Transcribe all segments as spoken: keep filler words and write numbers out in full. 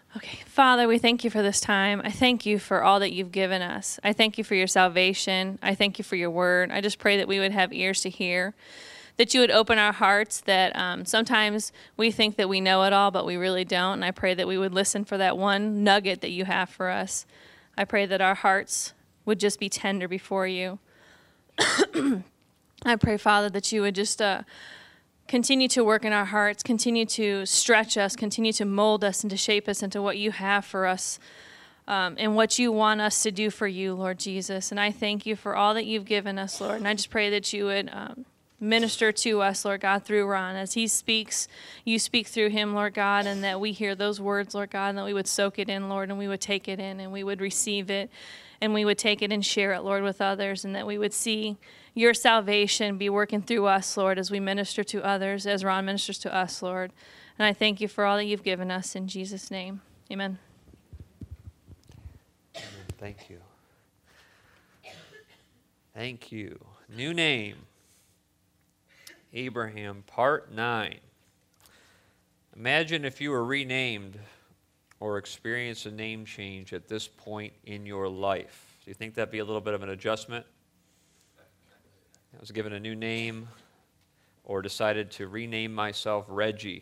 Okay, Father, we thank you for this time. I thank you for all that you've given us. I thank you for your salvation. I thank you for your word. I just pray that we would have ears to hear, that you would open our hearts, that um, sometimes we think that we know it all, but we really don't. And I pray that we would listen for that one nugget that you have for us. I pray that our hearts would just be tender before you. I pray, Father, that you would just uh, continue to work in our hearts, continue to stretch us, continue to mold us and to shape us into what you have for us um, and what you want us to do for you, Lord Jesus. And I thank you for all that you've given us, Lord. And I just pray that you would um, minister to us, Lord God, through Ron. As he speaks, you speak through him, Lord God, and that we hear those words, Lord God, and that we would soak it in, Lord, and we would take it in, and we would receive it, and we would take it and share it, Lord, with others, and that we would see your salvation be working through us, Lord, as we minister to others, as Ron ministers to us, Lord. And I thank you for all that you've given us in Jesus' name. Amen. Amen. Thank you. Thank you. New name. Abraham, part nine. Imagine if you were renamed or experienced a name change at this point in your life. Do you think that'd be a little bit of an adjustment? I was given a new name or decided to rename myself Reggie.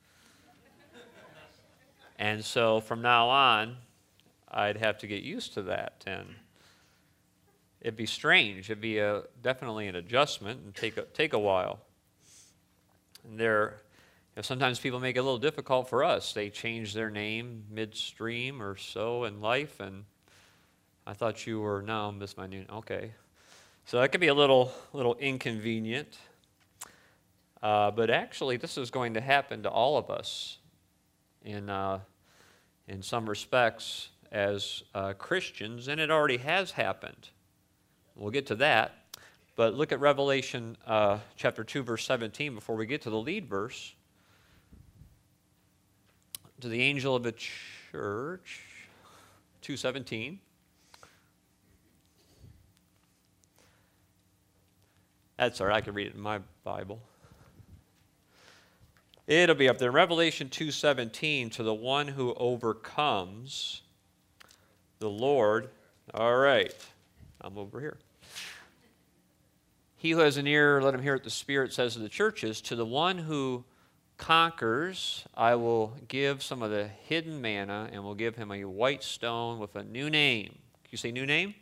And so from now on, I'd have to get used to that. And it'd be strange. It'd be a, definitely an adjustment and take a, take a while. And there, you know, sometimes people make it a little difficult for us. They change their name midstream or so in life, and I thought you were, no, this is my new, okay. So that could be a little, little inconvenient. Uh, but actually, this is going to happen to all of us in, uh, in some respects as uh, Christians, and it already has happened. We'll get to that. But look at Revelation uh, chapter two, verse seventeen, before we get to the lead verse. To the angel of the church, two seventeen. That's all right, I can read it in my Bible. It'll be up there. Revelation two seventeen, to the one who overcomes, the Lord. All right, I'm over here. He who has an ear, let him hear what the Spirit says to the churches. To the one who conquers, I will give some of the hidden manna, and will give him a white stone with a new name. Can you say new name?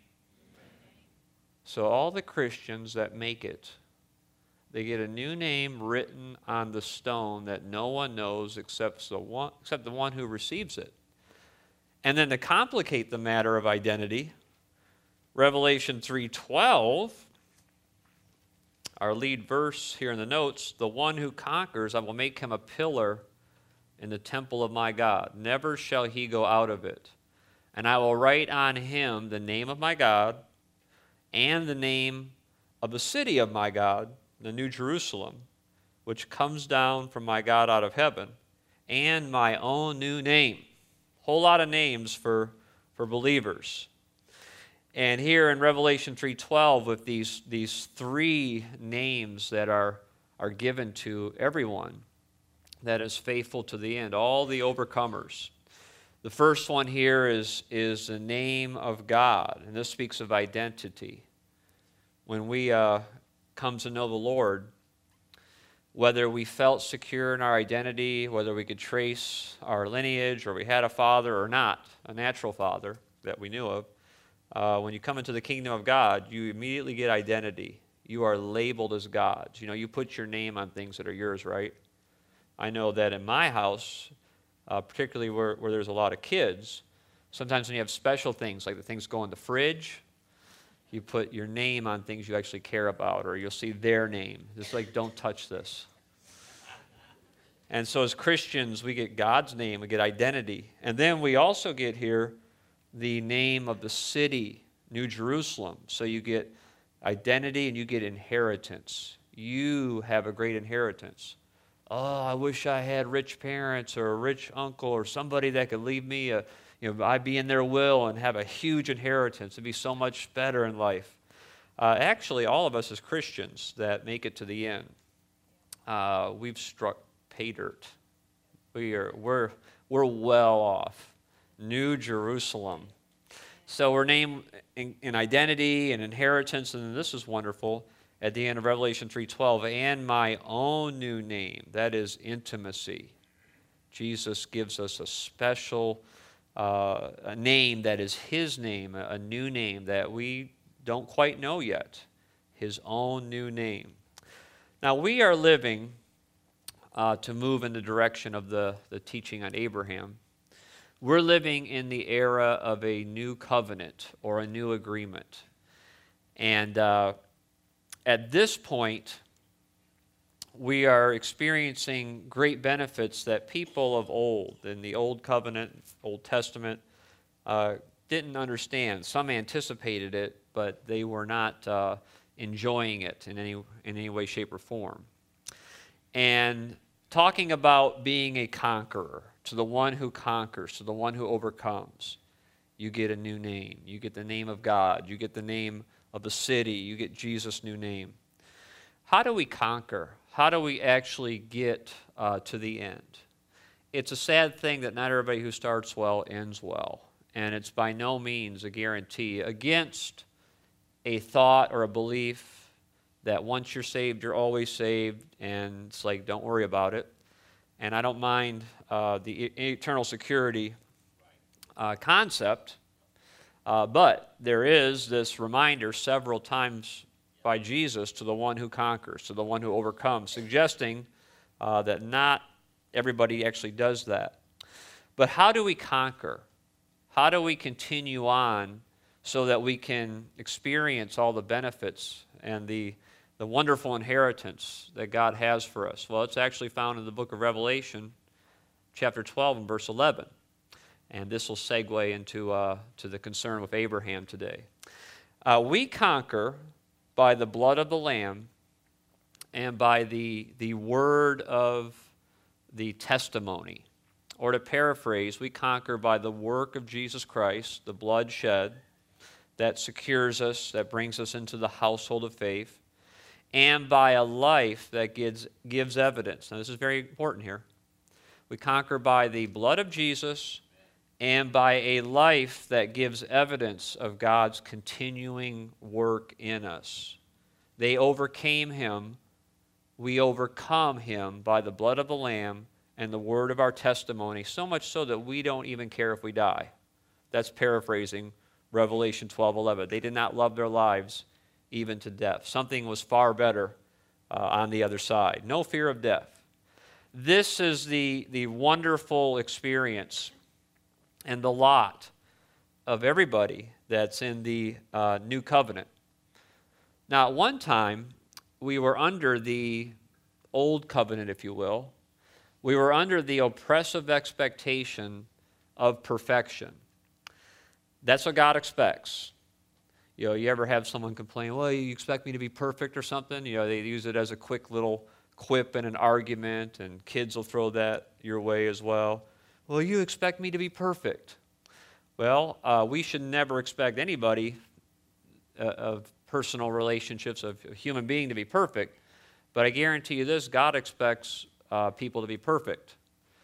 So all the Christians that make it, they get a new name written on the stone that no one knows except the one, except the one who receives it. And then to complicate the matter of identity, Revelation three twelve, our lead verse here in the notes, the one who conquers, I will make him a pillar in the temple of my God. Never shall he go out of it. And I will write on him the name of my God and the name of the city of my God, the New Jerusalem, which comes down from my God out of heaven, and my own new name. Whole lot of names for, for believers. And here in Revelation three twelve, with these, these three names that are, are given to everyone that is faithful to the end, all the overcomers. The first one here is, is the name of God, and this speaks of identity. When we uh, come to know the Lord, whether we felt secure in our identity, whether we could trace our lineage, or we had a father or not, a natural father that we knew of, uh, when you come into the kingdom of God, you immediately get identity. You are labeled as God's. You know, you put your name on things that are yours, right? I know that in my house, uh, particularly where, where there's a lot of kids, sometimes when you have special things, like the things go in the fridge, you put your name on things you actually care about, or you'll see their name. It's like, don't touch this. And so as Christians, we get God's name, we get identity. And then we also get here the name of the city, New Jerusalem. So you get identity and you get inheritance. You have a great inheritance. Oh, I wish I had rich parents or a rich uncle or somebody that could leave me a, you know, I'd be in their will and have a huge inheritance. It'd be so much better in life. Uh, actually, all of us as Christians that make it to the end, uh, we've struck pay dirt. We are, we're, we're well off. New Jerusalem. So we're named in, in identity and inheritance, and this is wonderful at the end of Revelation three twelve, and my own new name, that is intimacy. Jesus gives us a special uh, a name that is his name, a, a new name that we don't quite know yet, his own new name. Now we are living uh, to move in the direction of the, the teaching on Abraham. We're living in the era of a new covenant or a new agreement. And uh, at this point, we are experiencing great benefits that people of old, in the Old Covenant, Old Testament, uh, didn't understand. Some anticipated it, but they were not uh, enjoying it in any, in any way, shape, or form. And talking about being a conqueror, to the one who conquers, to the one who overcomes, you get a new name. You get the name of God. You get the name of the city. You get Jesus' new name. How do we conquer? How do we actually get uh, to the end? It's a sad thing that not everybody who starts well ends well. And it's by no means a guarantee against a thought or a belief that once you're saved, you're always saved, and it's like, don't worry about it. And I don't mind uh, the e- eternal security uh, concept, uh, but there is this reminder several times by Jesus to the one who conquers, to the one who overcomes, suggesting uh, that not everybody actually does that. But how do we conquer? How do we continue on so that we can experience all the benefits and the the wonderful inheritance that God has for us? Well, it's actually found in the book of Revelation, chapter twelve and verse eleven. And this will segue into uh, to the concern with Abraham today. Uh, we conquer by the blood of the Lamb and by the, the word of the testimony. Or to paraphrase, we conquer by the work of Jesus Christ, the blood shed that secures us, that brings us into the household of faith, and by a life that gives, gives evidence. Now, this is very important here. We conquer by the blood of Jesus and by a life that gives evidence of God's continuing work in us. They overcame him. We overcome him by the blood of the Lamb and the word of our testimony, so much so that we don't even care if we die. That's paraphrasing Revelation twelve eleven. They did not love their lives even to death. Something was far better uh, on the other side. No fear of death. This is the, the wonderful experience and the lot of everybody that's in the uh, new covenant. Now, at one time, we were under the old covenant, if you will. We were under the oppressive expectation of perfection. That's what God expects. You know, you ever have someone complain, well, you expect me to be perfect or something? You know, they use it as a quick little quip in an argument, and kids will throw that your way as well. Well, you expect me to be perfect. Well, uh, we should never expect anybody uh, of personal relationships, of a human being to be perfect. But I guarantee you this, God expects uh, people to be perfect.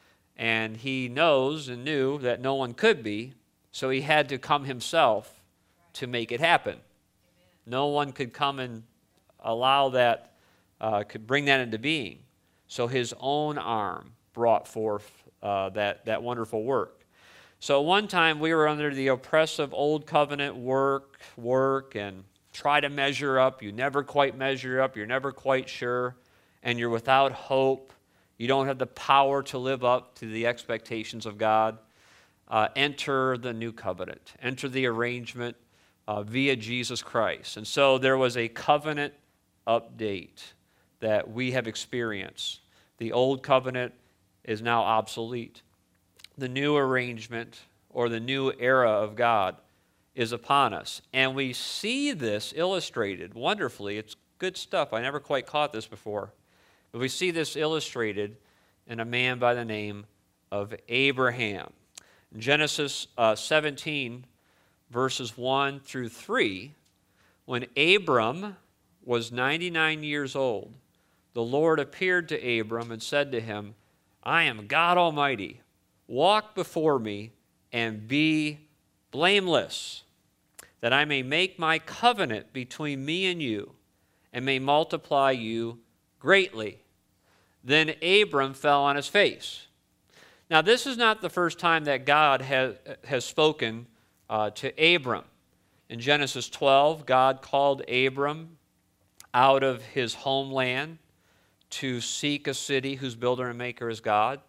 And he knows and knew that no one could be, so he had to come himself to make it happen. Amen. No one could come and allow that, uh, could bring that into being. So his own arm brought forth uh, that, that wonderful work. So one time we were under the oppressive old covenant work, work, and try to measure up. You never quite measure up. You're never quite sure. And you're without hope. You don't have the power to live up to the expectations of God. Uh, enter the new covenant. Enter the arrangement Uh, via Jesus Christ. And so there was a covenant update that we have experienced. The old covenant is now obsolete. The new arrangement or the new era of God is upon us. And we see this illustrated wonderfully. It's good stuff. I never quite caught this before. But we see this illustrated in a man by the name of Abraham. In Genesis uh, seventeen, verses one through three, when Abram was ninety-nine years old, the Lord appeared to Abram and said to him, I am God Almighty. Walk before me and be blameless, that I may make my covenant between me and you, and may multiply you greatly. Then Abram fell on his face. Now, this is not the first time that God has, has spoken uh, to Abram. In Genesis twelve, God called Abram out of his homeland to seek a city whose builder and maker is God.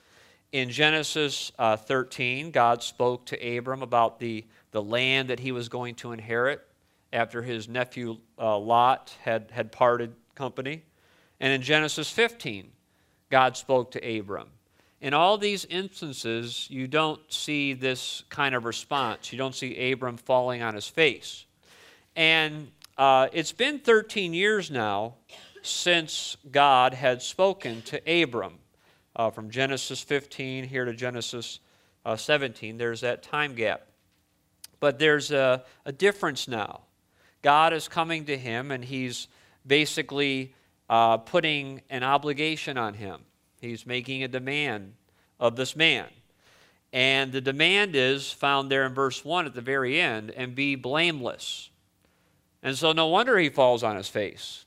In Genesis uh, thirteen, God spoke to Abram about the, the land that he was going to inherit after his nephew uh, Lot had, had parted company. And in Genesis fifteen, God spoke to Abram. In all these instances, you don't see this kind of response. You don't see Abram falling on his face. And uh, it's been thirteen years now since God had spoken to Abram. Uh, from Genesis fifteen here to Genesis uh, seventeen, there's that time gap. But there's a, a difference now. God is coming to him, and he's basically uh, putting an obligation on him. He's making a demand of this man. And the demand is found there in verse one at the very end, and be blameless. And so no wonder he falls on his face.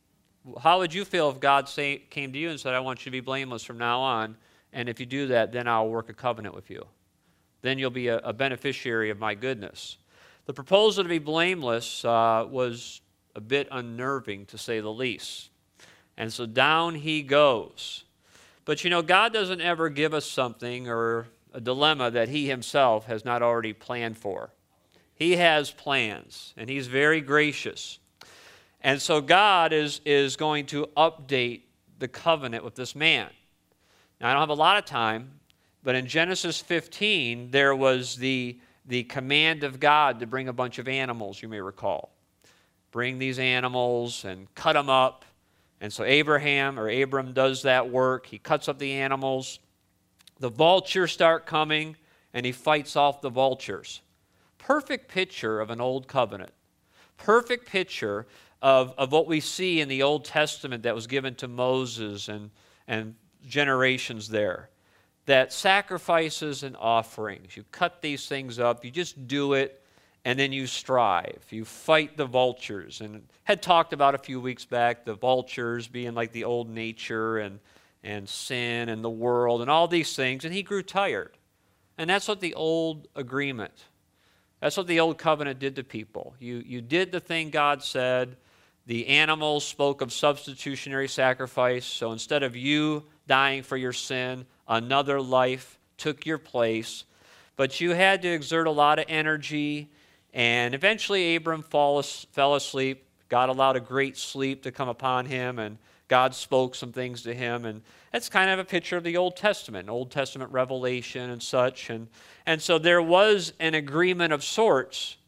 How would you feel if God say, came to you and said, I want you to be blameless from now on, and if you do that, then I'll work a covenant with you. Then you'll be a, a beneficiary of my goodness. The proposal to be blameless uh, was a bit unnerving, to say the least. And so down he goes. But you know, God doesn't ever give us something or a dilemma that he himself has not already planned for. He has plans, and he's very gracious. And so God is, is going to update the covenant with this man. Now, I don't have a lot of time, but in Genesis fifteen, there was the, the command of God to bring a bunch of animals, you may recall. Bring these animals and cut them up. And so Abraham or Abram does that work. He cuts up the animals. The vultures start coming, and he fights off the vultures. Perfect picture of an old covenant. Perfect picture Of, of what we see in the Old Testament that was given to Moses and, and generations there. That sacrifices and offerings, you cut these things up, you just do it, and then you strive. You fight the vultures. And had talked about a few weeks back, the vultures being like the old nature and, and sin and the world and all these things, and he grew tired. And that's what the old agreement, that's what the old covenant did to people. You, you did the thing God said. The animals spoke of substitutionary sacrifice. So instead of you dying for your sin, another life took your place. But you had to exert a lot of energy. And eventually Abram fall, fell asleep. God allowed a great sleep to come upon him. And God spoke some things to him. And that's kind of a picture of the Old Testament, Old Testament revelation and such. And, and so there was an agreement of sorts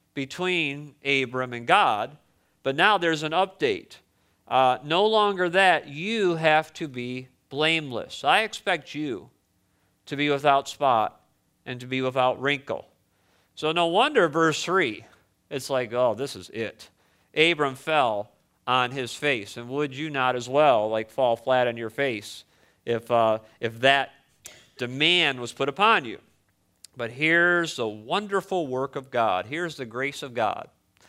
between Abram and God. But now there's an update. Uh, no longer that, you have to be blameless. I expect you to be without spot and to be without wrinkle. So no wonder verse three, it's like, oh, this is it. Abram fell on his face. And would you not as well, like fall flat on your face if, uh, if that demand was put upon you? But here's the wonderful work of God. Here's the grace of God.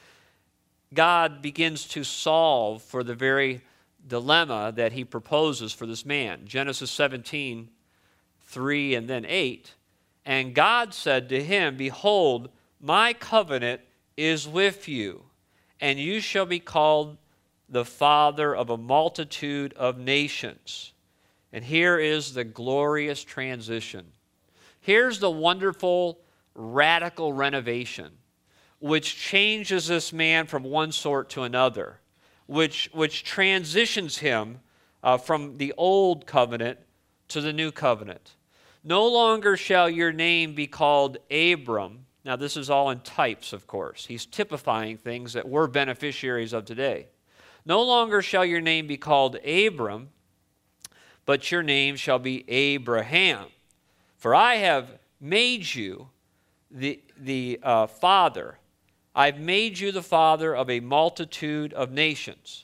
God begins to solve for the very dilemma that he proposes for this man. Genesis seventeen, three and then eight. And God said to him, behold, my covenant is with you, and you shall be called the father of a multitude of nations. And here is the glorious transition. Here's the wonderful, radical renovation, which changes this man from one sort to another, which, which transitions him uh, from the old covenant to the new covenant. No longer shall your name be called Abram. Now, this is all in types, of course. He's typifying things that we're beneficiaries of today. No longer shall your name be called Abram, but your name shall be Abraham. For I have made you the, the uh, father I've made you the father of a multitude of nations.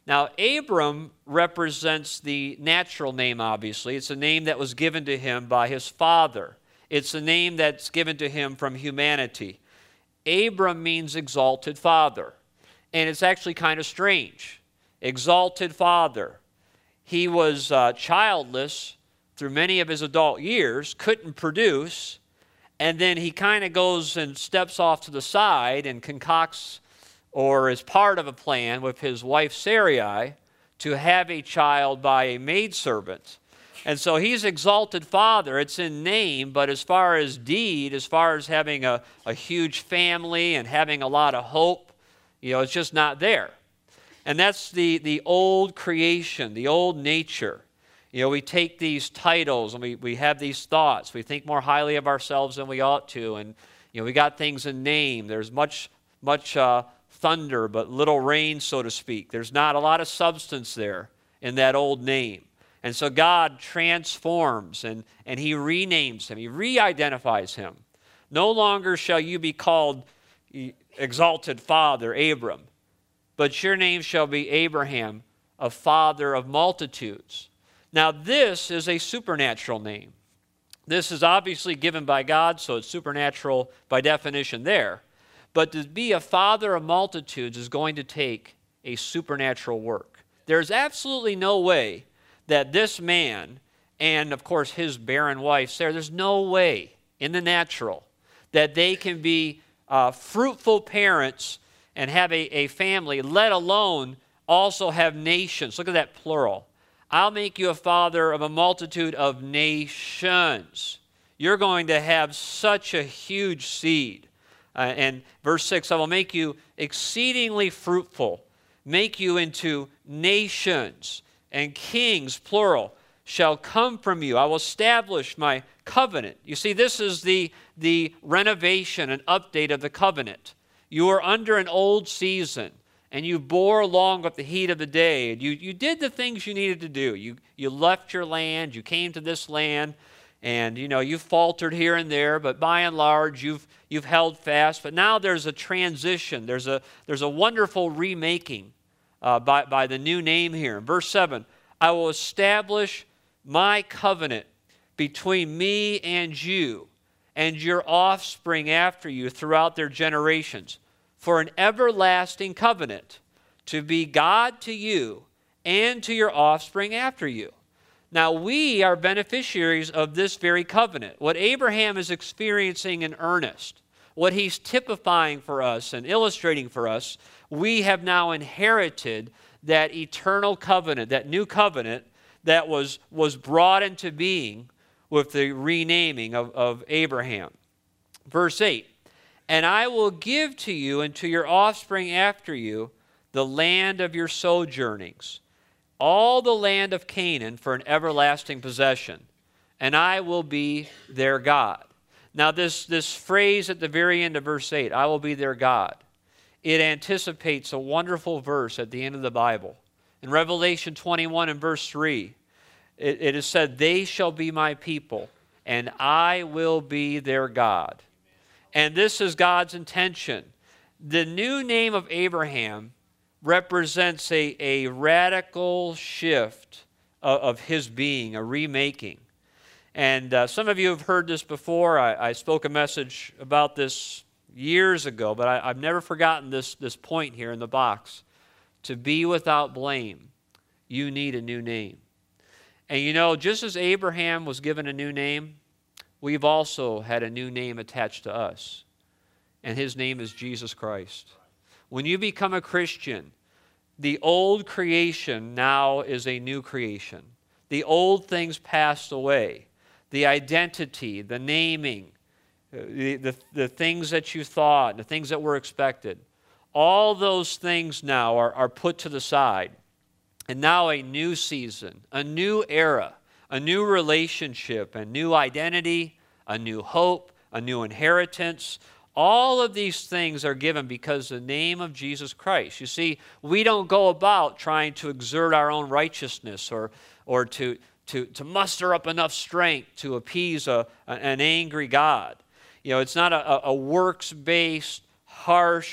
Now, Abram represents the natural name, obviously. It's a name that was given to him by his father. It's a name that's given to him from humanity. Abram means exalted father. And it's actually kind of strange. Exalted father. He was uh, childless through many of his adult years, couldn't produce, and then he kind of goes and steps off to the side and concocts or is part of a plan with his wife Sarai to have a child by a maidservant. And so he's exalted father. It's in name, but as far as deed, as far as having a, a huge family and having a lot of hope, you know, it's just not there. And that's the, the old creation, the old nature. You know, we take these titles and we, we have these thoughts. We think more highly of ourselves than we ought to. And, you know, we got things in name. There's much, much uh, thunder, but little rain, so to speak. There's not a lot of substance there in that old name. And so God transforms and, and he renames him. He re-identifies him. No longer shall you be called exalted father, Abram, but your name shall be Abraham, a father of multitudes. Now this is a supernatural name. This is obviously given by God, so it's supernatural by definition there. But to be a father of multitudes is going to take a supernatural work. There's absolutely no way that this man, and of course his barren wife Sarah, there's no way in the natural that they can be uh, fruitful parents and have a, a family, let alone also have nations. Look at that plural. I'll make you a father of a multitude of nations. You're going to have such a huge seed. Uh, and verse six, I will make you exceedingly fruitful, make you into nations, and kings, plural, shall come from you. I will establish my covenant. You see, this is the, the renovation and update of the covenant. You are under an old season, and you bore along with the heat of the day, and you, you did the things you needed to do. You, you left your land, you came to this land, and you know, you faltered here and there, but by and large, you've, you've held fast. But now there's a transition. There's a, there's a wonderful remaking uh, by, by the new name here. In verse seven, I will establish my covenant between me and you and your offspring after you throughout their generations, for an everlasting covenant, to be God to you and to your offspring after you. Now, we are beneficiaries of this very covenant. What Abraham is experiencing in earnest, what he's typifying for us and illustrating for us, we have now inherited that eternal covenant, that new covenant that was, was brought into being with the renaming of, of Abraham. Verse eight, and I will give to you and to your offspring after you the land of your sojournings, all the land of Canaan for an everlasting possession, and I will be their God. Now this, this phrase at the very end of verse eight, I will be their God, it anticipates a wonderful verse at the end of the Bible. In Revelation twenty-one and verse three, it, it is said, they shall be my people, and I will be their God. And this is God's intention. The new name of Abraham represents a, a radical shift of, of his being, a remaking. And uh, some of you have heard this before. I, I spoke a message about this years ago, but I, I've never forgotten this, this point here in the box. To be without blame, you need a new name. And you know, just as Abraham was given a new name, we've also had a new name attached to us. And his name is Jesus Christ. When you become a Christian, the old creation now is a new creation. The old things passed away. The identity, the naming, the, the, the things that you thought, the things that were expected, all those things now are, are put to the side. And now a new season, a new era, a new relationship, a new identity, a new hope, a new inheritance. All of these things are given because of the name of Jesus Christ. You see, we don't go about trying to exert our own righteousness or, or to, to, to muster up enough strength to appease a, an angry God. You know, it's not a, a works-based, harsh,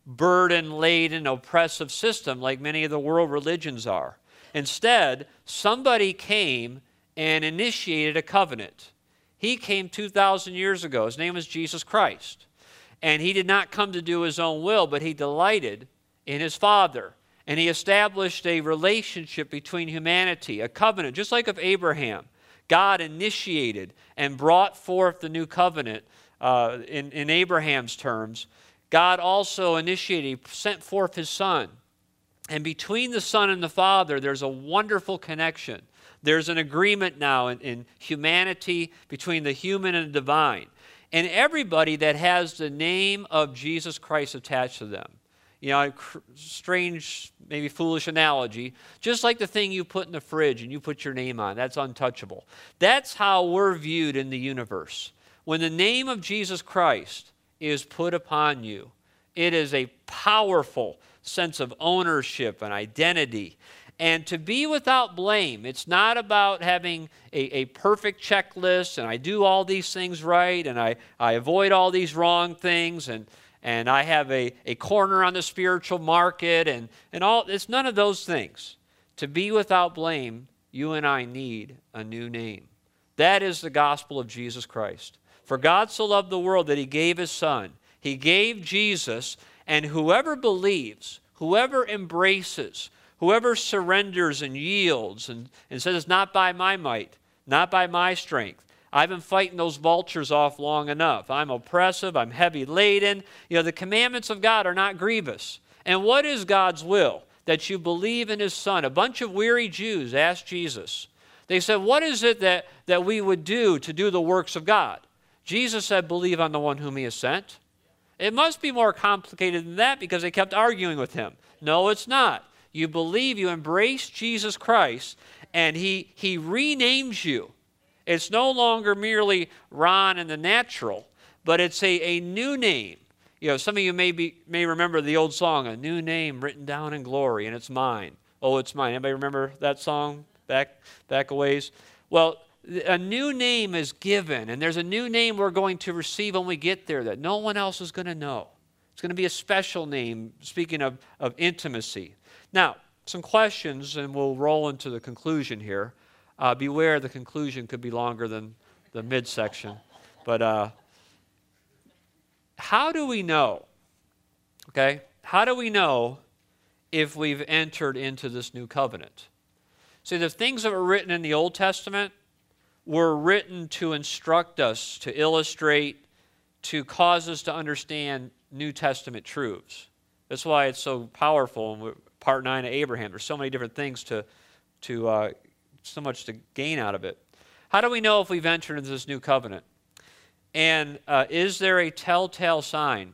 burden-laden, oppressive system like many of the world religions are. Instead, somebody came and initiated a covenant. He came two thousand years ago. His name was Jesus Christ. And he did not come to do his own will, but he delighted in his Father. And he established a relationship between humanity, a covenant, just like of Abraham. God initiated and brought forth the new covenant uh, in, in Abraham's terms. God also initiated, he sent forth his Son. And between the Son and the Father, there's a wonderful connection. There's an agreement now in, in humanity between the human and the divine. And everybody that has the name of Jesus Christ attached to them. You know, strange, maybe foolish analogy, just like the thing you put in the fridge and you put your name on, that's untouchable. That's how we're viewed in the universe. When the name of Jesus Christ is put upon you, it is a powerful sense of ownership and identity. And to be without blame, it's not about having a, a perfect checklist and I do all these things right and I, I avoid all these wrong things and And I have a, a corner on the spiritual market, and, and all. It's none of those things. To be without blame, you and I need a new name. That is the gospel of Jesus Christ. For God so loved the world that he gave his Son. He gave Jesus, and whoever believes, whoever embraces, whoever surrenders and yields and, and says, it's not by my might, not by my strength. I've been fighting those vultures off long enough. I'm oppressive. I'm heavy laden. You know, the commandments of God are not grievous. And what is God's will? That you believe in his Son. A bunch of weary Jews asked Jesus. They said, what is it that, that we would do to do the works of God? Jesus said, believe on the one whom he has sent. It must be more complicated than that because they kept arguing with him. No, it's not. You believe, you embrace Jesus Christ, and he, he renames you. It's no longer merely Ron in the natural, but it's a, a new name. You know, some of you may be may remember the old song, A New Name Written Down in Glory, and it's mine. Oh, it's mine. Anybody remember that song back, back a ways? Well, a new name is given, and there's a new name we're going to receive when we get there that no one else is going to know. It's going to be a special name, speaking of, of intimacy. Now, some questions, and we'll roll into the conclusion here. Uh, beware, the conclusion could be longer than the midsection. But uh, how do we know, okay, how do we know if we've entered into this new covenant? See, the things that were written in the Old Testament were written to instruct us, to illustrate, to cause us to understand New Testament truths. That's why it's so powerful in part nine of Abraham. There's so many different things to, to uh, so much to gain out of it. How do we know if we've entered into this new covenant? And uh, is there a telltale sign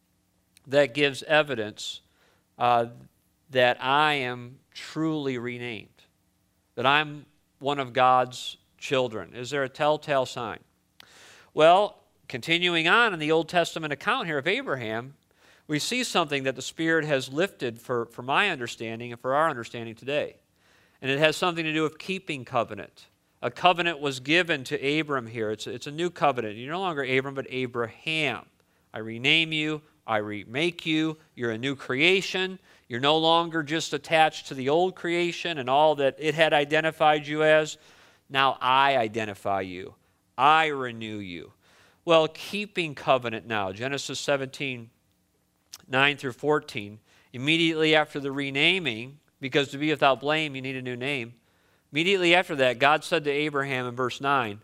that gives evidence uh, that I am truly renamed, that I'm one of God's children? Is there a telltale sign? Well, continuing on in the Old Testament account here of Abraham, we see something that the Spirit has lifted for, for my understanding and for our understanding today. And it has something to do with keeping covenant. A covenant was given to Abram here. It's, it's a new covenant. You're no longer Abram, but Abraham. I rename you. I remake you. You're a new creation. You're no longer just attached to the old creation and all that it had identified you as. Now I identify you. I renew you. Well, keeping covenant now. Genesis seventeen, nine through fourteen. Immediately after the renaming, because to be without blame, you need a new name. Immediately after that, God said to Abraham in verse nine,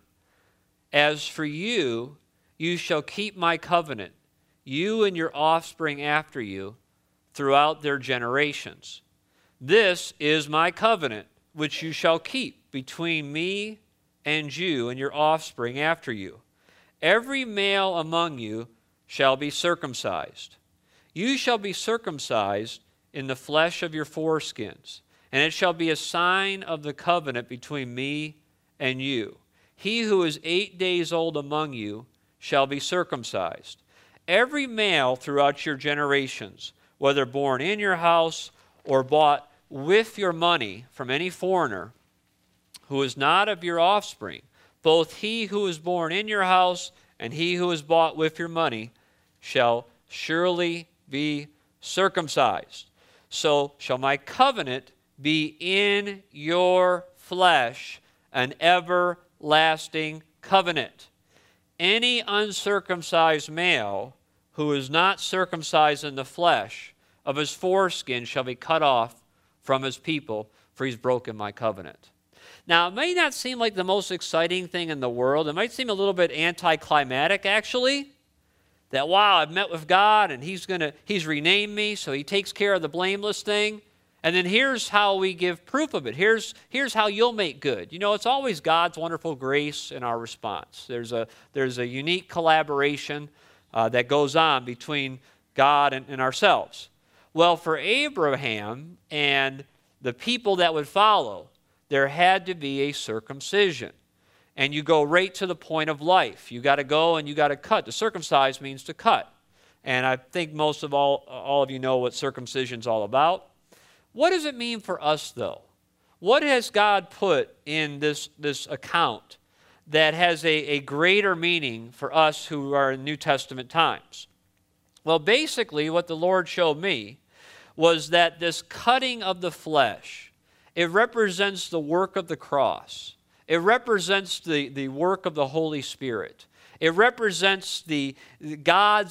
as for you, you shall keep my covenant, you and your offspring after you, throughout their generations. This is my covenant, which you shall keep between me and you and your offspring after you. Every male among you shall be circumcised. You shall be circumcised in the flesh of your foreskins, and it shall be a sign of the covenant between me and you. He who is eight days old among you shall be circumcised. Every male throughout your generations, whether born in your house or bought with your money from any foreigner who is not of your offspring, both he who is born in your house and he who is bought with your money shall surely be circumcised. So shall my covenant be in your flesh, an everlasting covenant. Any uncircumcised male who is not circumcised in the flesh of his foreskin shall be cut off from his people, for he's broken my covenant. Now, it may not seem like the most exciting thing in the world. It might seem a little bit anticlimactic, actually, that, wow, I've met with God, and he's gonna he's renamed me, so he takes care of the blameless thing. And then here's how we give proof of it. Here's, here's how you'll make good. You know, it's always God's wonderful grace in our response. There's a, there's a unique collaboration uh, that goes on between God and, and ourselves. Well, for Abraham and the people that would follow, there had to be a circumcision. And you go right to the point of life. You got to go and you got to cut. To circumcise means to cut. And I think most of all, all of you know what circumcision's all about. What does it mean for us, though? What has God put in this, this account that has a, a greater meaning for us who are in New Testament times? Well, basically, what the Lord showed me was that this cutting of the flesh, it represents the work of the cross. It represents the, the work of the Holy Spirit. It represents the God's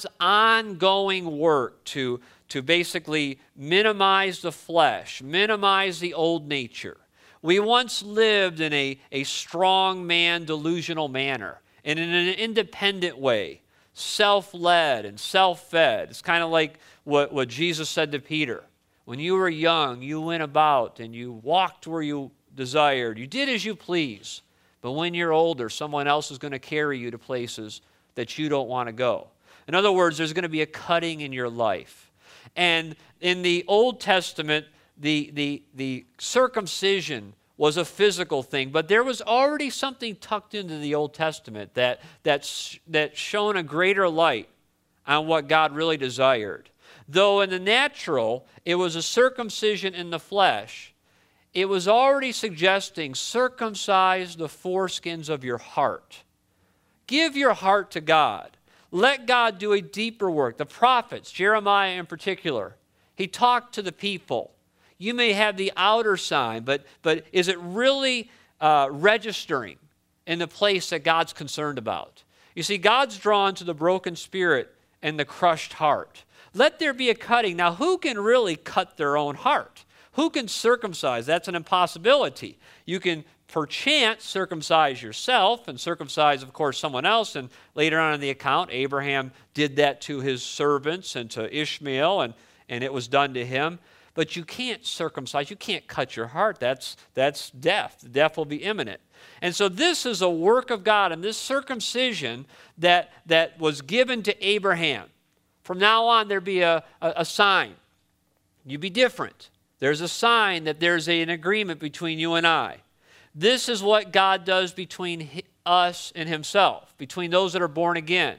ongoing work to, to basically minimize the flesh, minimize the old nature. We once lived in a, a strong man delusional manner and in an independent way, self-led and self-fed. It's kind of like what, what Jesus said to Peter. When you were young, you went about and you walked where you desired. You did as you please. But when you're older, someone else is going to carry you to places that you don't want to go. In other words, there's going to be a cutting in your life. And in the Old Testament, the, the, the circumcision was a physical thing, but there was already something tucked into the Old Testament that, that, that shone a greater light on what God really desired. Though in the natural, it was a circumcision in the flesh, it was already suggesting circumcise the foreskins of your heart. Give your heart to God. Let God do a deeper work. The prophets, Jeremiah in particular, he talked to the people. You may have the outer sign, but, but is it really uh, registering in the place that God's concerned about? You see, God's drawn to the broken spirit and the crushed heart. Let there be a cutting. Now, who can really cut their own heart? Who can circumcise? That's an impossibility. You can perchance circumcise yourself and circumcise, of course, someone else. And later on in the account, Abraham did that to his servants and to Ishmael, and, and it was done to him. But you can't circumcise. You can't cut your heart. That's, that's death. Death will be imminent. And so this is a work of God, and this circumcision that, that was given to Abraham. From now on, there'd be a, a, a sign. You'd be different. There's a sign that there's a, an agreement between you and I. This is what God does between us and himself, between those that are born again.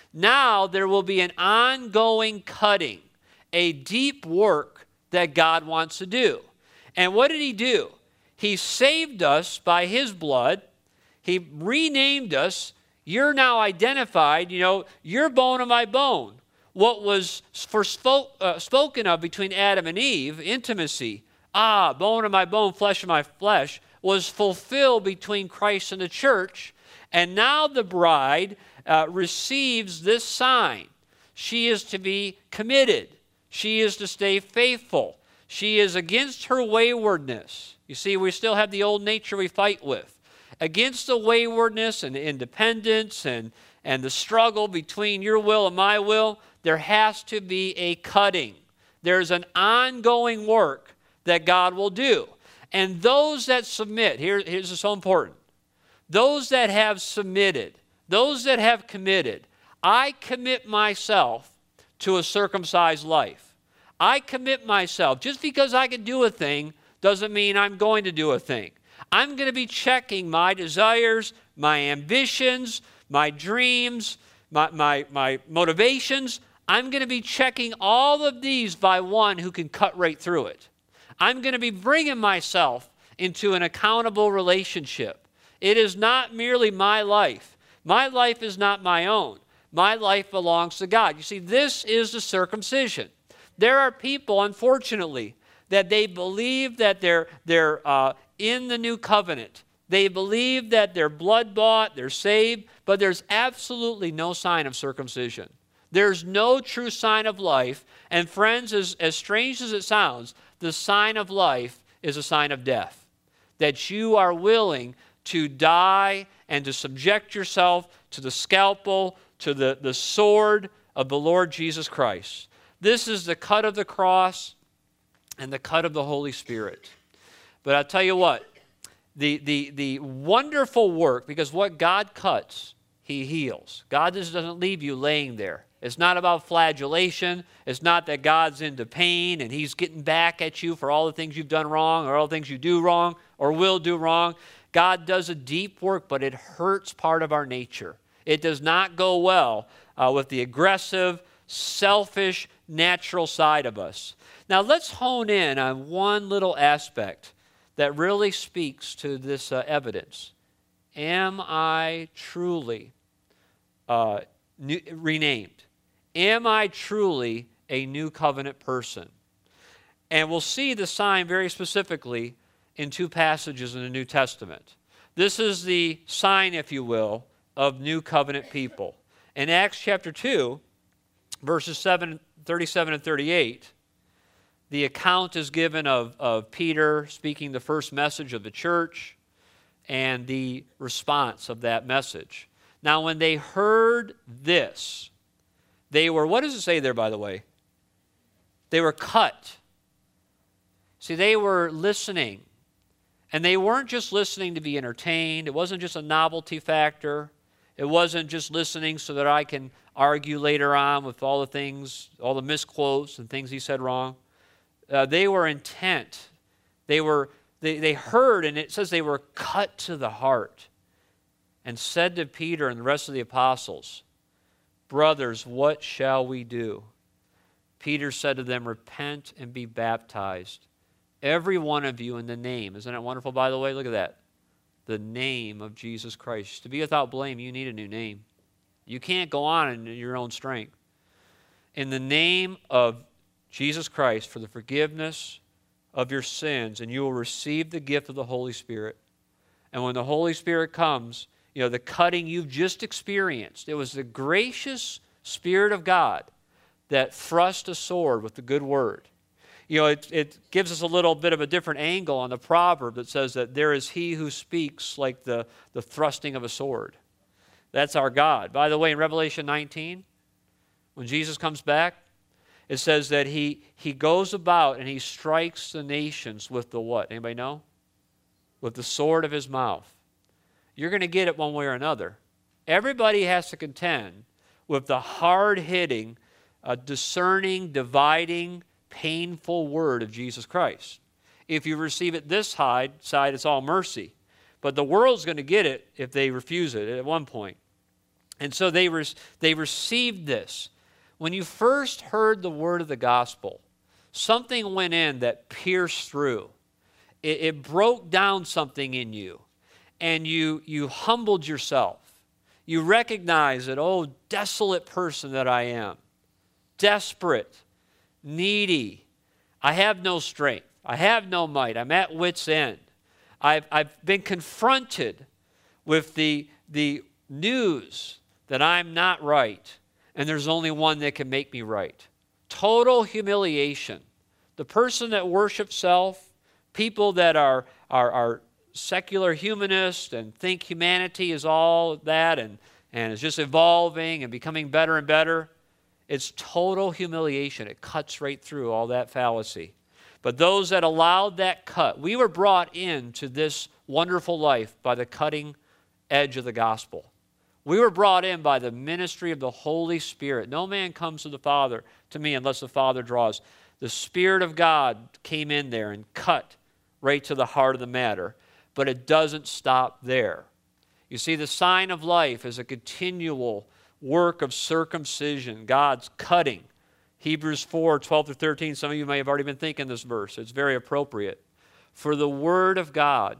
Now there will be an ongoing cutting, a deep work that God wants to do. And what did he do? He saved us by his blood. He renamed us. You're now identified, you know, you're bone of my bone. What was for spoke, uh, spoken of between Adam and Eve, intimacy, ah, bone of my bone, flesh of my flesh, was fulfilled between Christ and the church. And now the bride uh, receives this sign. She is to be committed. She is to stay faithful. She is against her waywardness. You see, we still have the old nature we fight with. Against the waywardness and independence and, and the struggle between your will and my will, there has to be a cutting. There's an ongoing work that God will do. And those that submit, here, here's what's so important. Those that have submitted, those that have committed, I commit myself to a circumcised life. I commit myself. Just because I can do a thing doesn't mean I'm going to do a thing. I'm going to be checking my desires, my ambitions, my dreams, my, my, my motivations. I'm going to be checking all of these by one who can cut right through it. I'm going to be bringing myself into an accountable relationship. It is not merely my life. My life is not my own. My life belongs to God. You see, this is the circumcision. There are people, unfortunately, that they believe that they're, they're uh, in the new covenant. They believe that they're blood-bought, they're saved, but there's absolutely no sign of circumcision. There's no true sign of life. And friends, as, as strange as it sounds, the sign of life is a sign of death. That you are willing to die and to subject yourself to the scalpel, to the, the sword of the Lord Jesus Christ. This is the cut of the cross and the cut of the Holy Spirit. But I'll tell you what, the, the, the wonderful work, because what God cuts, he heals. God just doesn't leave you laying there. It's not about flagellation. It's not that God's into pain and he's getting back at you for all the things you've done wrong or all the things you do wrong or will do wrong. God does a deep work, but it hurts part of our nature. It does not go well uh, with the aggressive, selfish, natural side of us. Now let's hone in on one little aspect that really speaks to this uh, evidence. Am I truly uh, new, renamed? Am I truly a new covenant person? And we'll see the sign very specifically in two passages in the New Testament. This is the sign, if you will, of new covenant people. In Acts chapter two, verses seven, thirty-seven and thirty-eight, the account is given of, of Peter speaking the first message of the church and the response of that message. Now, when they heard this, they were, what does it say there, by the way? They were cut. See, they were listening. And they weren't just listening to be entertained. It wasn't just a novelty factor. It wasn't just listening so that I can argue later on with all the things, all the misquotes and things he said wrong. Uh, they were intent. They were, they, they heard, and it says they were cut to the heart and said to Peter and the rest of the apostles, "Brothers, what shall we do?" Peter said to them, "Repent and be baptized, every one of you in the name." Isn't that wonderful, by the way? Look at that. The name of Jesus Christ. To be without blame, you need a new name. You can't go on in your own strength. In the name of Jesus Christ, for the forgiveness of your sins, and you will receive the gift of the Holy Spirit. And when the Holy Spirit comes, you know, the cutting you've just experienced, it was the gracious Spirit of God that thrust a sword with the good word. You know, it, it gives us a little bit of a different angle on the proverb that says that there is he who speaks like the, the thrusting of a sword. That's our God. By the way, in Revelation nineteen, when Jesus comes back, it says that he, he goes about and he strikes the nations with the what? Anybody know? With the sword of his mouth. You're going to get it one way or another. Everybody has to contend with the hard-hitting, uh, discerning, dividing, painful word of Jesus Christ. If you receive it this side, side, it's all mercy. But the world's going to get it if they refuse it at one point. And so they, re- they received this. When you first heard the word of the gospel, something went in that pierced through. It, it broke down something in you. And you, you humbled yourself. You recognize that, oh, desolate person that I am. Desperate. Needy. I have no strength. I have no might. I'm at wit's end. I've, I've been confronted with the, the news that I'm not right, and there's only one that can make me right. Total humiliation. The person that worships self, people that are, are, are secular humanists and think humanity is all that and, and is just evolving and becoming better and better, it's total humiliation. It cuts right through all that fallacy. But those that allowed that cut, we were brought into this wonderful life by the cutting edge of the gospel. We were brought in by the ministry of the Holy Spirit. No man comes to the Father, to me, unless the Father draws. The Spirit of God came in there and cut right to the heart of the matter. But it doesn't stop there. You see, the sign of life is a continual work of circumcision, God's cutting. Hebrews four, twelve to thirteen, some of you may have already been thinking this verse. It's very appropriate. For the word of God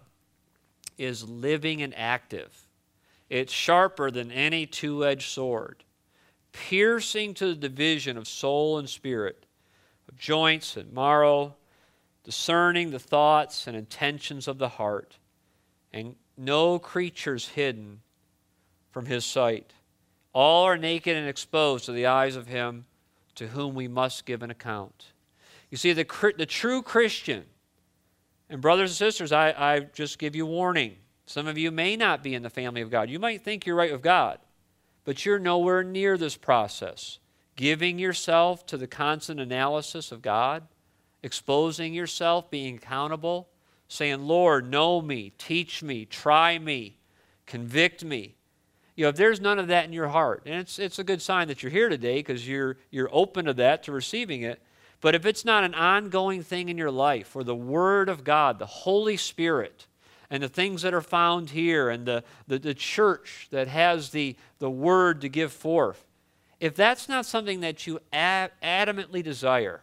is living and active. It's sharper than any two-edged sword, piercing to the division of soul and spirit, of joints and marrow, discerning the thoughts and intentions of the heart, and no creature's hidden from his sight. All are naked and exposed to the eyes of him to whom we must give an account. You see, the, the true Christian, and brothers and sisters, I, I just give you warning. Some of you may not be in the family of God. You might think you're right with God, but you're nowhere near this process. Giving yourself to the constant analysis of God, exposing yourself, being accountable, saying, Lord, know me, teach me, try me, convict me. You know, if there's none of that in your heart, and it's it's a good sign that you're here today because you're you're open to that, to receiving it. But if it's not an ongoing thing in your life where the Word of God, the Holy Spirit, and the things that are found here, and the, the, the church that has the, the Word to give forth, if that's not something that you ad- adamantly desire,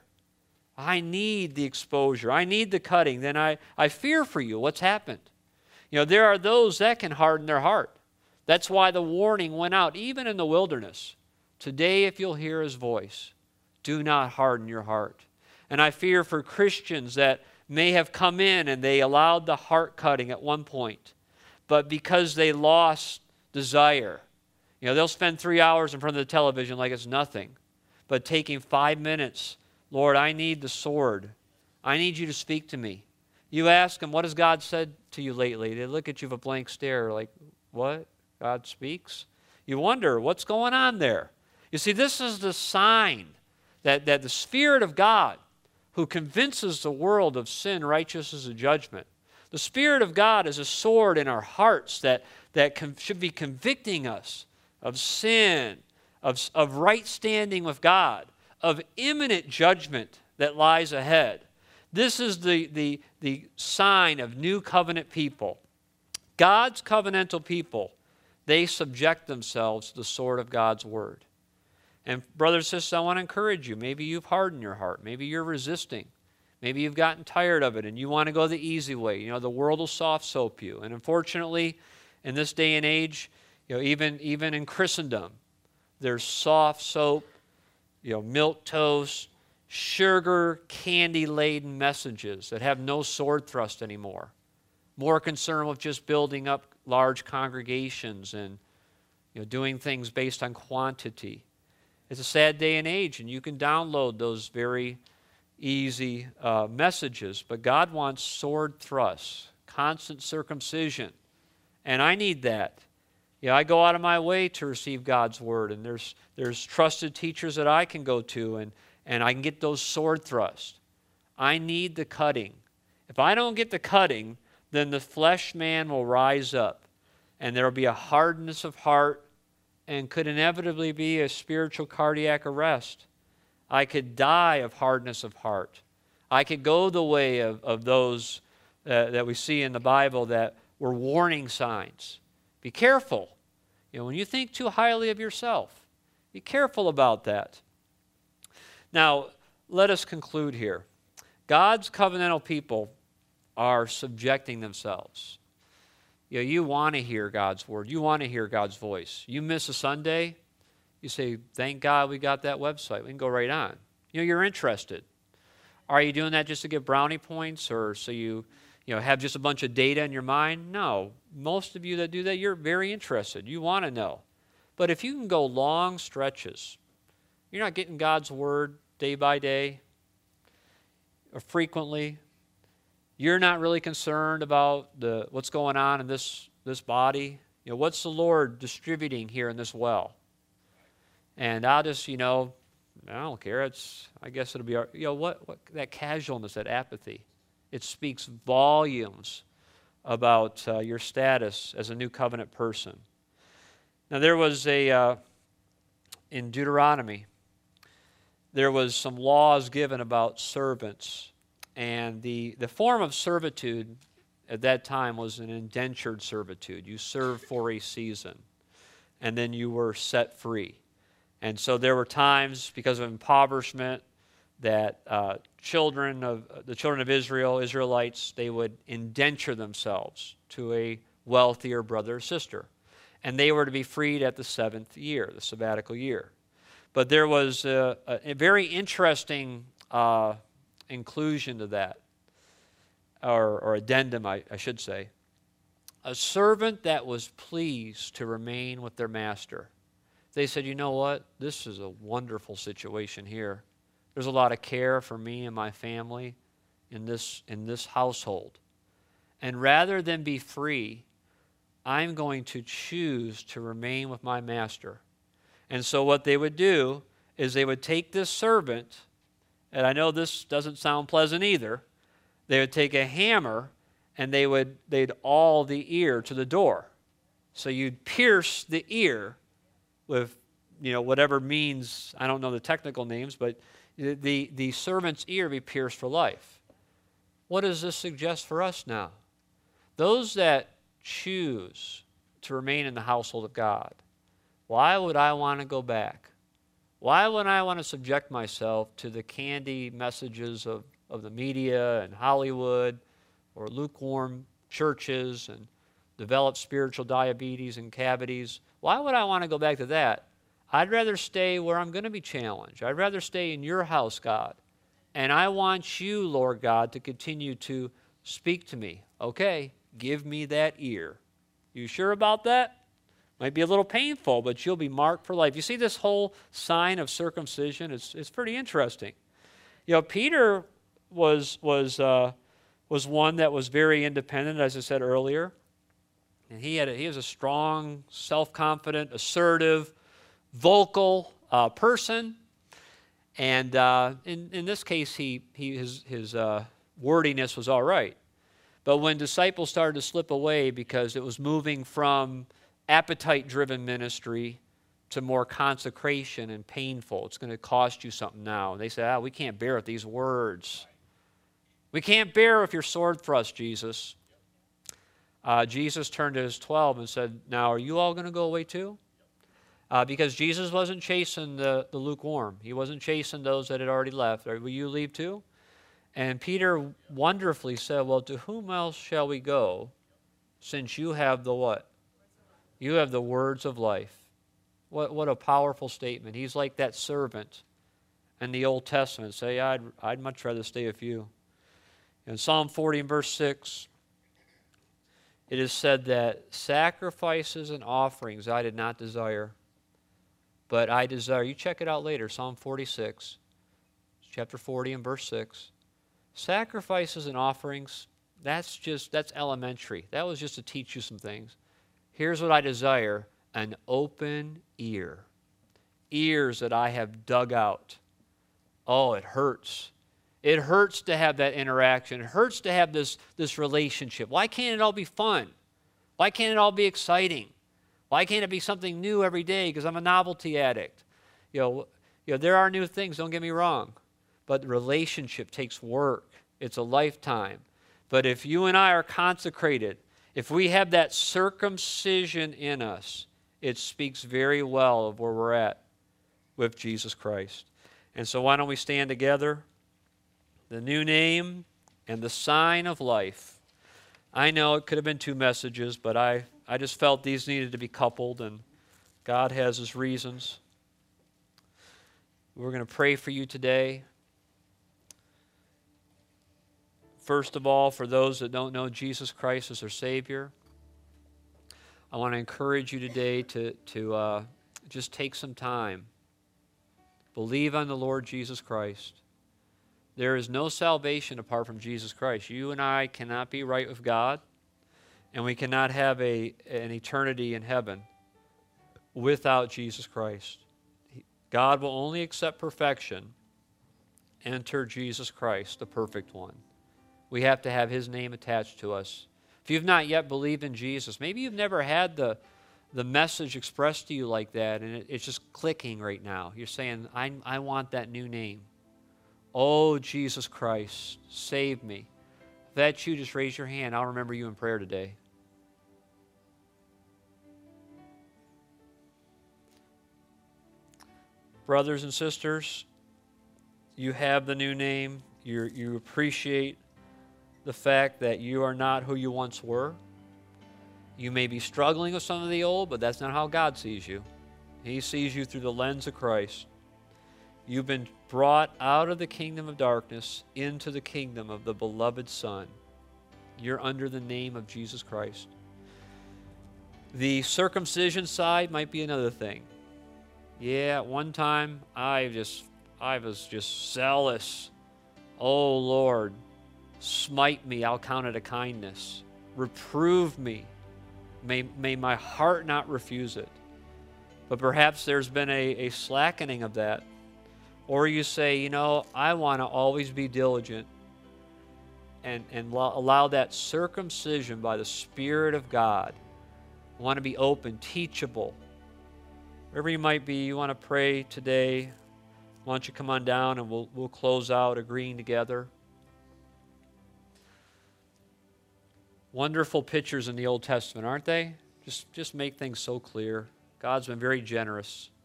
I need the exposure, I need the cutting, then I, I fear for you what's happened. You know, there are those that can harden their heart. That's why the warning went out, even in the wilderness. Today, if you'll hear his voice, do not harden your heart. And I fear for Christians that may have come in and they allowed the heart cutting at one point, but because they lost desire, you know, they'll spend three hours in front of the television like it's nothing, but taking five minutes, Lord, I need the sword. I need you to speak to me. You ask them, what has God said to you lately? They look at you with a blank stare like, what? God speaks? You wonder, what's going on there? You see, this is the sign that, that the Spirit of God, who convinces the world of sin, righteousness, and judgment, the Spirit of God is a sword in our hearts that, that con- should be convicting us of sin, of, of right standing with God, of imminent judgment that lies ahead. This is the, the, the sign of new covenant people. God's covenantal people, they subject themselves to the sword of God's word. And brothers and sisters, I want to encourage you. Maybe you've hardened your heart. Maybe you're resisting. Maybe you've gotten tired of it and you want to go the easy way. You know, the world will soft soap you. And unfortunately, in this day and age, you know, even, even in Christendom, there's soft soap, you know, milk toast, sugar, candy-laden messages that have no sword thrust anymore. More concerned with just building up large congregations and, you know, doing things based on quantity. It's a sad day and age, and you can download those very easy uh, messages, but God wants sword thrusts, constant circumcision, and I need that. Yeah, I go out of my way to receive God's word, and there's there's trusted teachers that I can go to, and, and I can get those sword thrusts. I need the cutting. If I don't get the cutting, then the flesh man will rise up, and there will be a hardness of heart, and could inevitably be a spiritual cardiac arrest. I could die of hardness of heart. I could go the way of, of those uh, that we see in the Bible that were warning signs. Be careful. You know, when you think too highly of yourself, be careful about that. Now, let us conclude here. God's covenantal people are subjecting themselves. You know, you want to hear God's word. You want to hear God's voice. You miss a Sunday, you say, thank God we got that website. We can go right on. You know, you're interested. Are you doing that just to get brownie points or so you, you know, have just a bunch of data in your mind? No. Most of you that do that, you're very interested. You want to know. But if you can go long stretches, you're not getting God's word day by day or frequently, you're not really concerned about the what's going on in this, this body. You know, what's the Lord distributing here in this well? And I'll just, you know, I don't care. It's, I guess it'll be, our, you know, what, what that casualness, that apathy, it speaks volumes about uh, your status as a new covenant person. Now, there was a, uh, in Deuteronomy, there was some laws given about servants. And the, the form of servitude at that time was an indentured servitude. You served for a season, and then you were set free. And so there were times, because of impoverishment, that uh, children of the children of Israel, Israelites, they would indenture themselves to a wealthier brother or sister. And they were to be freed at the seventh year, the sabbatical year. But there was a, a very interesting uh, inclusion to that, or, or addendum, I, I should say. A servant that was pleased to remain with their master. They said, you know what? This is a wonderful situation here. There's a lot of care for me and my family in this, in this household. And rather than be free, I'm going to choose to remain with my master. And so what they would do is they would take this servant, and I know this doesn't sound pleasant either, they would take a hammer and they would, they'd awl the ear to the door. So you'd pierce the ear with, you know, whatever means, I don't know the technical names, but the, the servant's ear be pierced for life. What does this suggest for us now? Those that choose to remain in the household of God, why would I want to go back? Why would I want to subject myself to the candy messages of, of the media and Hollywood, or lukewarm churches and develop spiritual diabetes and cavities? Why would I want to go back to that? I'd rather stay where I'm going to be challenged. I'd rather stay in your house, God. And I want you, Lord God, to continue to speak to me. Okay, give me that ear. You sure about that? Might be a little painful, but you'll be marked for life. You see this whole sign of circumcision? It's, it's pretty interesting. You know, Peter was, was, uh, was one that was very independent, as I said earlier. And he, had a, he was a strong, self-confident, assertive, vocal uh, person. And uh, in, in this case, he, he, his, his uh, wordiness was all right. But when disciples started to slip away because it was moving from appetite-driven ministry to more consecration and painful, it's going to cost you something now. And they said, ah, we can't bear it, these words. We can't bear if your sword thrust, Jesus. Uh, Jesus turned to his twelve and said, now, are you all going to go away too? Uh, because Jesus wasn't chasing the, the lukewarm. He wasn't chasing those that had already left. Will you leave too? And Peter wonderfully said, well, to whom else shall we go, since you have the what? You have the words of life. What, what a powerful statement. He's like that servant in the Old Testament. Say, I'd, I'd much rather stay with you. In Psalm forty and verse six, it is said that sacrifices and offerings I did not desire, but I desire. You check it out later, Psalm forty-six, chapter forty and verse six. Sacrifices and offerings, that's just, that's elementary. That was just to teach you some things. Here's what I desire, an open ear. Ears that I have dug out. Oh, it hurts. It hurts to have that interaction. It hurts to have this, this relationship. Why can't it all be fun? Why can't it all be exciting? Why can't it be something new every day? Because I'm a novelty addict. You know, you know, there are new things, don't get me wrong. But the relationship takes work. It's a lifetime. But if you and I are consecrated, if we have that circumcision in us, it speaks very well of where we're at with Jesus Christ. And so why don't we stand together? The new name and the sign of life. I know it could have been two messages, but I, I just felt these needed to be coupled, and God has his reasons. We're going to pray for you today. First of all, for those that don't know Jesus Christ as their Savior, I want to encourage you today to, to uh, just take some time. Believe on the Lord Jesus Christ. There is no salvation apart from Jesus Christ. You and I cannot be right with God, and we cannot have a, an eternity in heaven without Jesus Christ. God will only accept perfection. Enter Jesus Christ, the perfect one. We have to have his name attached to us. If you've not yet believed in Jesus, maybe you've never had the, the message expressed to you like that, and it, it's just clicking right now. You're saying, I, I want that new name. Oh, Jesus Christ, save me. If that's you, just raise your hand. I'll remember you in prayer today. Brothers and sisters, you have the new name. You you appreciate the fact that you are not who you once were. You may be struggling with some of the old, but that's not how God sees you. He sees you through the lens of Christ. You've been brought out of the kingdom of darkness into the kingdom of the beloved Son. You're under the name of Jesus Christ. The circumcision side might be another thing. Yeah, at one time I just I was just zealous. Oh Lord, smite me, I'll count it a kindness. Reprove me. May, may my heart not refuse it. But perhaps there's been a, a slackening of that. Or you say, you know, I want to always be diligent and, and lo- allow that circumcision by the Spirit of God. I want to be open, teachable. Wherever you might be, you want to pray today. Why don't you come on down and we'll, we'll close out agreeing together. Wonderful pictures in the Old Testament, aren't they? Just, just make things so clear. God's been very generous.